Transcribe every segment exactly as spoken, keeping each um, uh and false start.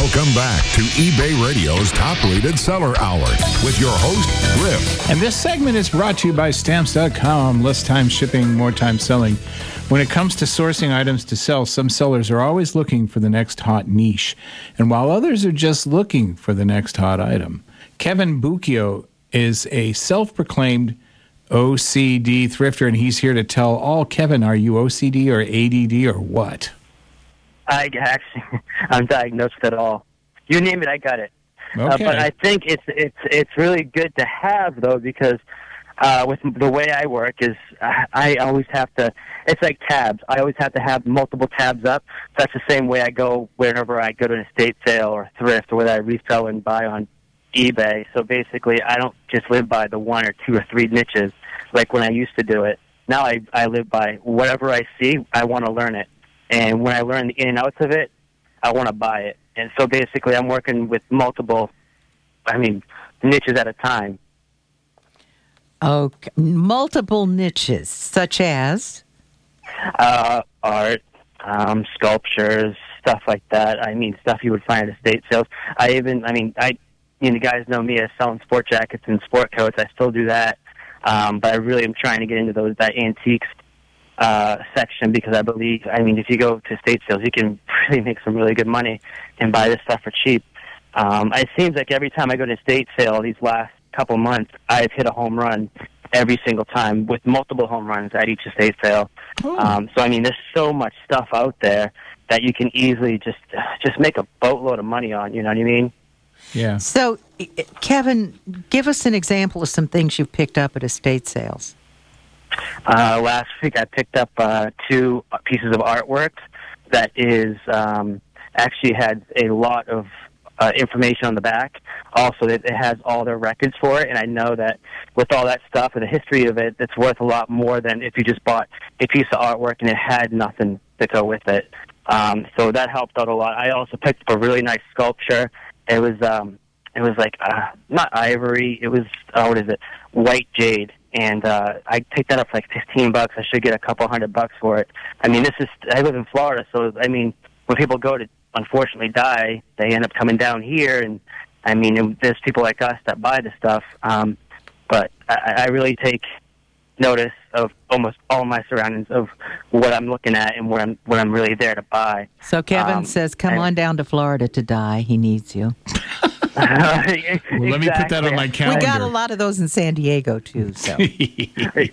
Welcome back to eBay Radio's top-rated seller hour with your host, Griff. And this segment is brought to you by Stamps dot com. Less time shipping, more time selling. When it comes to sourcing items to sell, some sellers are always looking for the next hot niche. And while others are just looking for the next hot item, Kevin Bucchio is a self-proclaimed O C D thrifter, and he's here to tell all. Kevin, are you O C D or A D D or what? I actually, I'm diagnosed with it all. You name it, I got it. Okay. Uh, but I think it's it's it's really good to have, though, because uh, with the way I work is I, I always have to. It's like tabs. I always have to have multiple tabs up. That's the same way I go whenever I go to an estate sale or thrift, or whether I resell and buy on eBay. So basically, I don't just live by the one or two or three niches like when I used to do it. Now I I live by whatever I see. I want to learn it. And when I learn the in and outs of it, I want to buy it. And so basically I'm working with multiple, I mean, niches at a time. Okay. Multiple niches, such as? Uh, art, um, sculptures, stuff like that. I mean, stuff you would find at estate sales. I even, I mean, I, you know, guys know me as selling sport jackets and sport coats. I still do that. Um, but I really am trying to get into those, that antiques uh, section, because I believe, I mean, if you go to estate sales, you can really make some really good money and buy this stuff for cheap. Um, it seems like every time I go to estate sale these last couple months, I've hit a home run every single time, with multiple home runs at each estate sale. Oh. Um, so, I mean, there's so much stuff out there that you can easily just just make a boatload of money on, you know what I mean? Yeah. So, Kevin, give us an example of some things you've picked up at estate sales. Uh, last week I picked up uh, two pieces of artwork that is um, actually had a lot of uh, information on the back. Also, it, it has all their records for it, and I know that with all that stuff and the history of it, it's worth a lot more than if you just bought a piece of artwork and it had nothing to go with it. Um, so that helped out a lot. I also picked up a really nice sculpture. It was um, it was like uh, not ivory. It was uh, what is it? White jade. And uh, I picked that up for like fifteen bucks. I should get a couple hundred bucks for it. I mean, this is, I live in Florida, so, I mean, when people go to, unfortunately, die, they end up coming down here, and, I mean, there's people like us that buy the stuff. Um, but I, I really take notice of almost all my surroundings, of what I'm looking at and what I'm, what I'm really there to buy. So Kevin um, says, come and, on down to Florida to die. He needs you. exactly. Well, let me put that on my calendar. We got a lot of those in San Diego, too. So Yeah,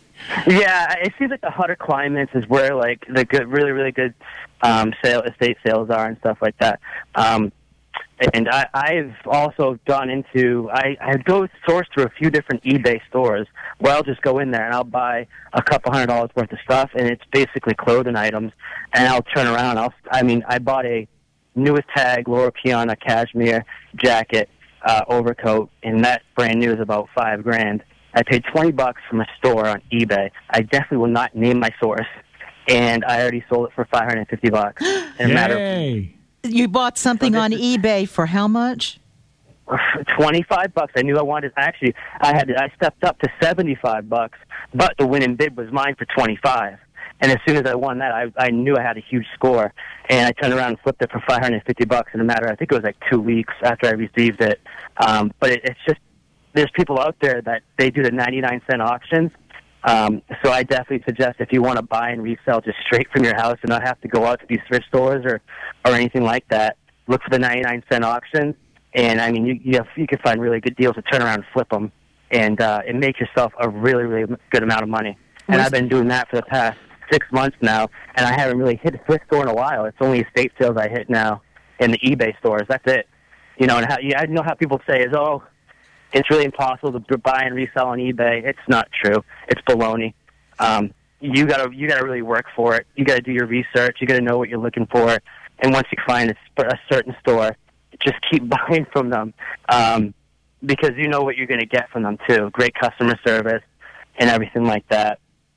it seems like the hotter climates is where, like, the good, really, really good um, sale, estate sales are and stuff like that. Um, and I, I've also gone into, I, I go source through a few different eBay stores where I'll just go in there and I'll buy a couple hundred dollars worth of stuff, and it's basically clothing items, and I'll turn around. I'll, I mean, I bought a newest tag Laura Piana cashmere jacket, uh, overcoat, and that brand new is about five grand. I paid twenty bucks from a store on eBay. I definitely will not name my source, and I already sold it for five hundred fifty bucks. In a matter of Yay. you bought something So on this eBay for how much? twenty-five bucks. I knew I wanted. Actually, I had. I stepped up to seventy-five bucks, but the winning bid was mine for twenty-five. And as soon as I won that, I, I knew I had a huge score, and I turned around and flipped it for five hundred fifty bucks in a matter. I think it was like two weeks after I received it. Um, but it, it's just, there's people out there that they do the ninety-nine cent auctions. Um, so I definitely suggest, if you want to buy and resell just straight from your house and not have to go out to these thrift stores or or anything like that, look for the ninety-nine cent auctions. And I mean, you you, have, you can find really good deals to turn around and flip them, and uh, and make yourself a really really good amount of money. And Was- I've been doing that for the past six months now, and I haven't really hit a thrift store in a while. It's only estate sales I hit now, in the eBay stores. That's it. You know, and how, yeah, I know how people say is, oh, it's really impossible to buy and resell on eBay. It's not true. It's baloney. Um, you gotta you gotta really work for it. You gotta do your research. You gotta know what you're looking for. And once you find a, a certain store, just keep buying from them, um, because you know what you're going to get from them too. Great customer service and everything like that.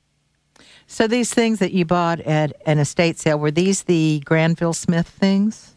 So these things that you bought at an estate sale, were these the Granville Smith things?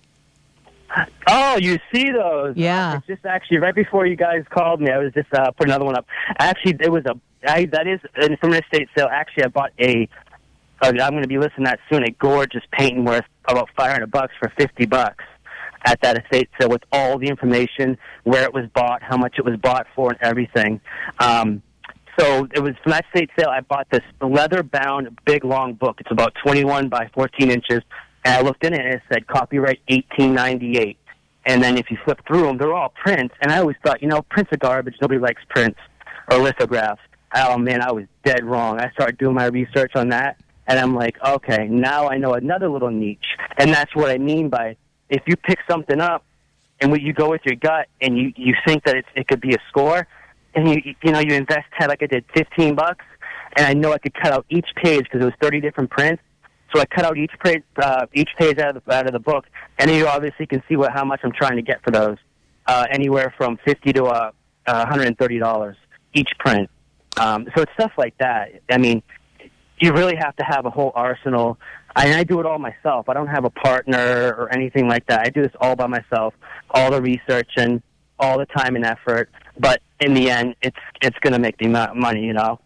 Oh, you see those? Yeah. It's just actually right before you guys called me, I was just uh, putting another one up. Actually, there was a I, that is and from an estate sale. Actually, I bought a. Uh, I'm going to be listing that soon. A gorgeous painting worth about five hundred bucks for fifty bucks. at that estate sale with all the information, where it was bought, how much it was bought for, and everything. Um, so it was from that estate sale. I bought this leather-bound, big, long book. It's about twenty-one by fourteen inches, and I looked in it and it said copyright eighteen ninety-eight. And then if you flip through them, they're all prints. And I always thought, you know, prints are garbage. Nobody likes prints or lithographs. Oh, man, I was dead wrong. I started doing my research on that, and I'm like, okay, now I know another little niche. And that's what I mean by if you pick something up and when you go with your gut and you, you think that it's, it could be a score, and you you know you invest like I did fifteen bucks, and I know I could cut out each page because it was thirty different prints. So I cut out each page uh, each page out of the out of the book, and you obviously can see what how much I'm trying to get for those, uh, anywhere from fifty to uh, uh, one hundred and thirty dollars each print. Um, so it's stuff like that. I mean, you really have to have a whole arsenal. I, I do it all myself. I don't have a partner or anything like that. I do this all by myself, all the research and all the time and effort. But in the end, it's it's going to make me money, you know.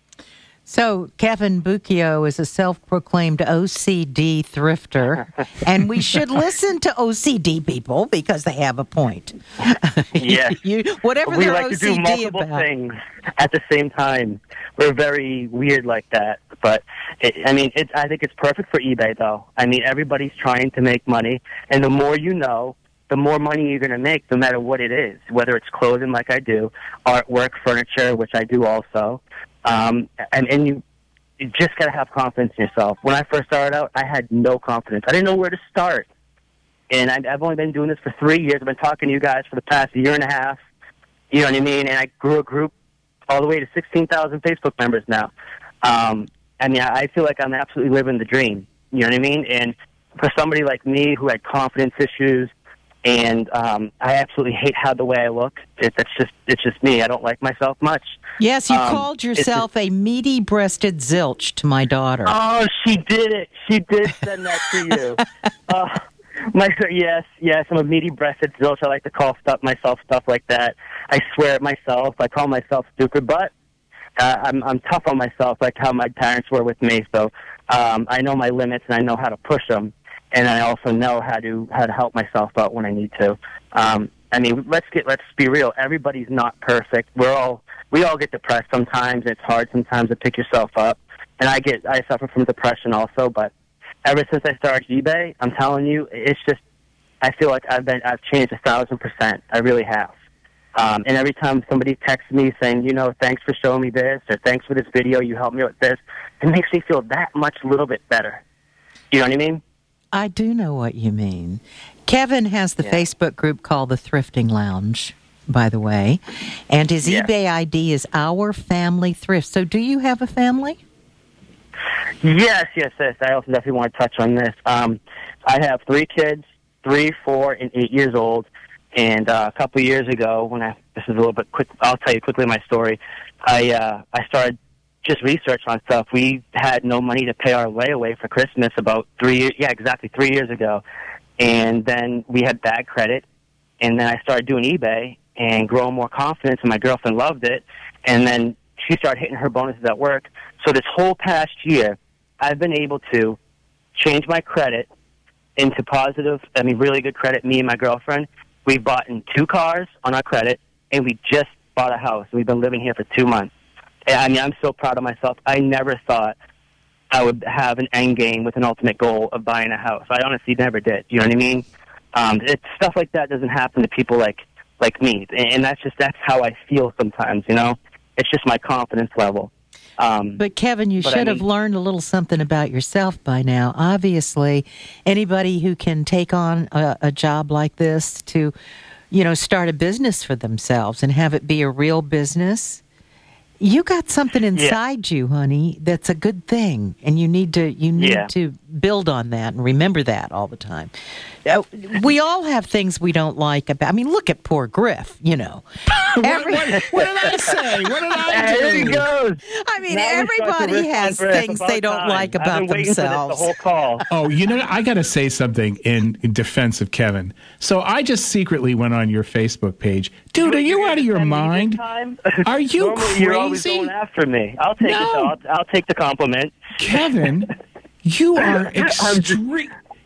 So Kevin Bucchio is a self-proclaimed O C D thrifter, and we should listen to O C D people because they have a point. Yes. you, whatever we they're like O C D to do multiple about. things at the same time. We're very weird like that. But, it, I mean, it, I think it's perfect for eBay, though. I mean, everybody's trying to make money, and the more you know, the more money you're going to make no matter what it is, whether it's clothing like I do, artwork, furniture, which I do also. Um, and, and you, you just got to have confidence in yourself. When I first started out, I had no confidence. I didn't know where to start. And I, I've only been doing this for three years. I've been talking to you guys for the past year and a half. You know what I mean? And I grew a group all the way to sixteen thousand Facebook members now. Um, I mean, I feel like I'm absolutely living the dream. You know what I mean? And for somebody like me who had confidence issues, and um, I absolutely hate how the way I look. It, it's just it's just me. I don't like myself much. Yes, you um, called yourself just, a meaty-breasted zilch to my daughter. Oh, she did it. She did send that to you. uh, my yes, yes. I'm a meaty-breasted zilch. I like to call stuff myself stuff like that. I swear at myself. I call myself stupid, but uh, I'm I'm tough on myself, like how my parents were with me. So um, I know my limits and I know how to push them. And I also know how to how to help myself out when I need to. Um, I mean, let's get let's be real. Everybody's not perfect. We're all we all get depressed sometimes. It's hard sometimes to pick yourself up. And I get I suffer from depression also. But ever since I started eBay, I'm telling you, it's just I feel like I've been I've changed a thousand percent. I really have. Um, and every time somebody texts me saying, you know, thanks for showing me this, or thanks for this video, you helped me with this, it makes me feel that much a little bit better. You know what I mean? I do know what you mean. Kevin has the yeah. Facebook group called the Thrifting Lounge, by the way, and his yeah. eBay I D is Our Family Thrift. So do you have a family? Yes, yes, yes. I also definitely want to touch on this. Um, I have three kids, three, four, and eight years old. And uh, a couple of years ago, when I this is a little bit quick, I'll tell you quickly my story. I uh, I started just research on stuff. We had no money to pay our layaway for Christmas about three years, yeah, exactly three years ago. And then we had bad credit. And then I started doing eBay and growing more confidence, and my girlfriend loved it. And then she started hitting her bonuses at work. So this whole past year, I've been able to change my credit into positive, I mean, really good credit, me and my girlfriend. We've bought in two cars on our credit, and we just bought a house. We've been living here for two months. I mean, I'm so proud of myself. I never thought I would have an end game with an ultimate goal of buying a house. I honestly never did. You know what I mean? Um, it's stuff like that doesn't happen to people like like me, and that's just that's how I feel sometimes. You know, it's just my confidence level. Um, but Kevin, you but should I mean, have learned a little something about yourself by now. Obviously, anybody who can take on a, a job like this to, you know, start a business for themselves and have it be a real business. You got something inside yeah. you, honey, that's a good thing, and you need to you need yeah. to build on that and remember that all the time. Uh, we all have things we don't like about. I mean, look at poor Griff. You know, Every, what, what did I say? What did I do? There he goes. I mean, Now everybody has things they don't time. like about I've been themselves. For this the whole call. Oh, you know, I got to say something in, in defense of Kevin. So I just secretly went on your Facebook page. Dude, are you out of your mind? Are you Normally, crazy? You're always going after me. I'll take no. it. I'll, I'll take the compliment. Kevin, you are extreme.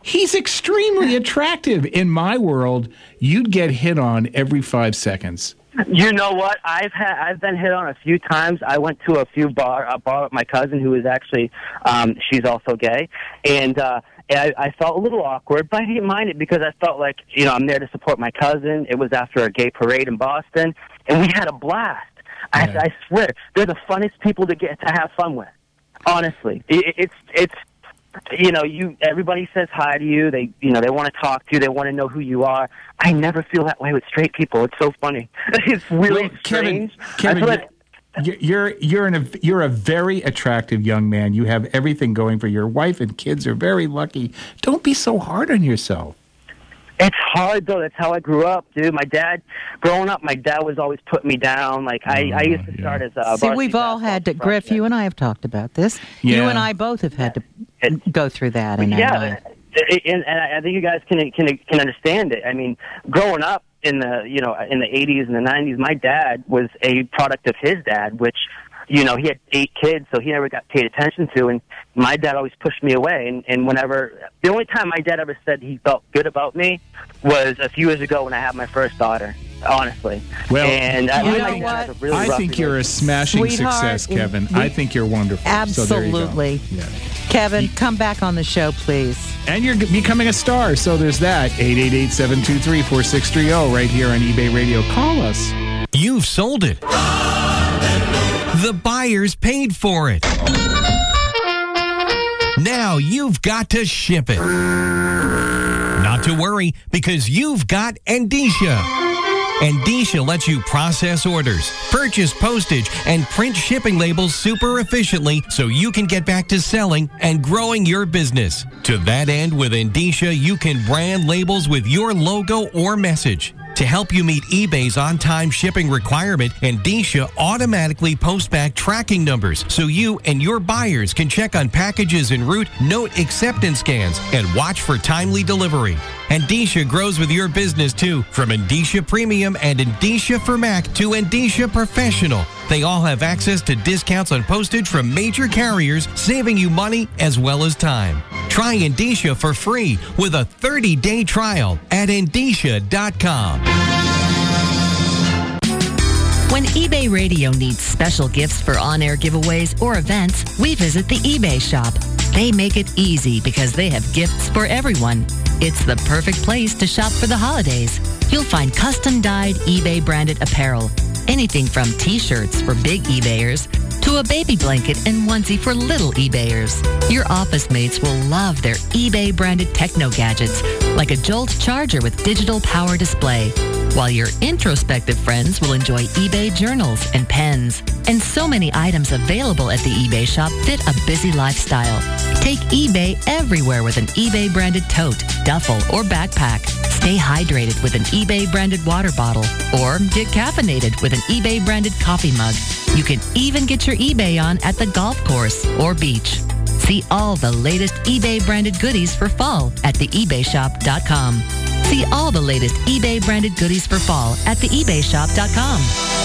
He's extremely attractive. In my world, you'd get hit on every five seconds. You know what? I've had I've been hit on a few times. I went to a few bar a bar with my cousin, who is actually um, she's also gay, and uh, I, I felt a little awkward, but I didn't mind it because I felt like, you know, I'm there to support my cousin. It was after a gay parade in Boston, and we had a blast. I, Yeah. I swear, they're the funnest people to get to have fun with. Honestly, it, it's it's. You know, you. Everybody says hi to you. They, you know, they want to talk to you. They want to know who you are. I never feel that way with straight people. It's so funny. It's really Well, Kevin, strange. Kevin, I feel like, you're you're you're, an, you're a very attractive young man. You have everything going for you. Your wife and kids are very lucky. Don't be so hard on yourself. it's hard though. That's how I grew up, dude. My dad, growing up, my dad was always putting me down. Like I, I used to yeah. start as a See, varsity we've all basketball had to, Griff, freshman. you and I have talked about this. You Yeah. and I both have had to It- go through that in our yeah, life. it- and, and I think you guys can can can understand it. I mean, growing up in the you know in the eighties and the nineties, my dad was a product of his dad, which you know he had eight kids, so he never got paid attention to, and my dad always pushed me away. And, and whenever the only time my dad ever said he felt good about me was a few years ago when I had my first daughter. Honestly, Well, and I, you me and know my dad what? had a really I rough think you're a relationship. smashing Sweetheart, success, Kevin. we- I think you're wonderful. So there you go. Absolutely. Yeah. Kevin, come back on the show, please. And you're becoming a star, so there's that. eight eight eight, seven two three, four six three zero right here on eBay Radio. Call us. You've sold it. The buyers paid for it. Now you've got to ship it. Not to worry, because you've got Endicia. Endicia lets you process orders, purchase postage, and print shipping labels super efficiently so you can get back to selling and growing your business. To that end, with Endicia, you can brand labels with your logo or message. To help you meet eBay's on-time shipping requirement, Endicia automatically posts back tracking numbers so you and your buyers can check on packages en route, note acceptance scans, and watch for timely delivery. Endicia grows with your business too, from Endicia Premium and Endicia for Mac to Endicia Professional. They all have access to discounts on postage from major carriers, saving you money as well as time. Try Endicia for free with a thirty-day trial at endicia dot com. When eBay Radio needs special gifts for on-air giveaways or events, we visit the eBay shop. They make it easy because they have gifts for everyone. It's the perfect place to shop for the holidays. You'll find custom-dyed eBay-branded apparel, anything from T-shirts for big eBayers to a baby blanket and onesie for little eBayers. Your office mates will love their eBay-branded techno gadgets, like a Jolt charger with digital power display, while your introspective friends will enjoy eBay journals and pens. And so many items available at the eBay shop fit a busy lifestyle. Take eBay everywhere with an eBay-branded tote, duffel, or backpack. Stay hydrated with an eBay-branded water bottle, or get caffeinated with an eBay-branded coffee mug. You can even get your eBay on at the golf course or beach. See all the latest eBay-branded goodies for fall at the ebay shop dot com. See all the latest eBay-branded goodies for fall at the ebay shop dot com.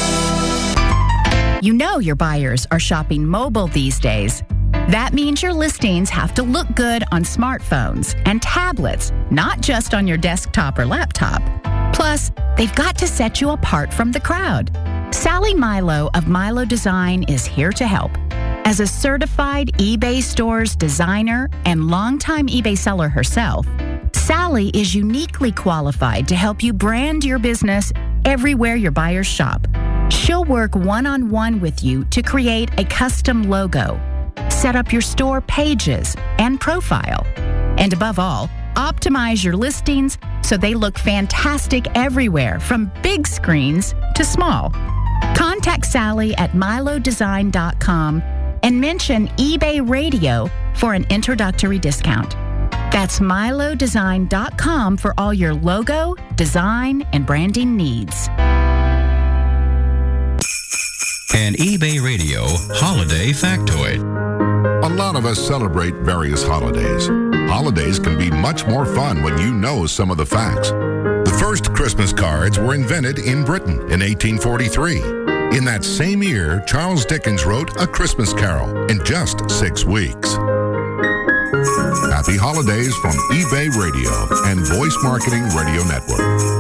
You know your buyers are shopping mobile these days. That means your listings have to look good on smartphones and tablets, not just on your desktop or laptop. Plus, they've got to set you apart from the crowd. Sally Milo of Milo Design is here to help. As a certified eBay Stores designer and longtime eBay seller herself, Sally is uniquely qualified to help you brand your business everywhere your buyers shop. She'll work one-on-one with you to create a custom logo, set up your store pages and profile, and above all, optimize your listings so they look fantastic everywhere, from big screens to small. Contact Sally at milo design dot com and mention eBay Radio for an introductory discount. That's milo design dot com for all your logo, design, and branding needs. An eBay Radio Holiday Factoid. A lot of us celebrate various holidays. Holidays can be much more fun when you know some of the facts. The first Christmas cards were invented in Britain in eighteen forty-three. In that same year, Charles Dickens wrote A Christmas Carol in just six weeks. happy holidays from eBay Radio and Voice Marketing Radio Network.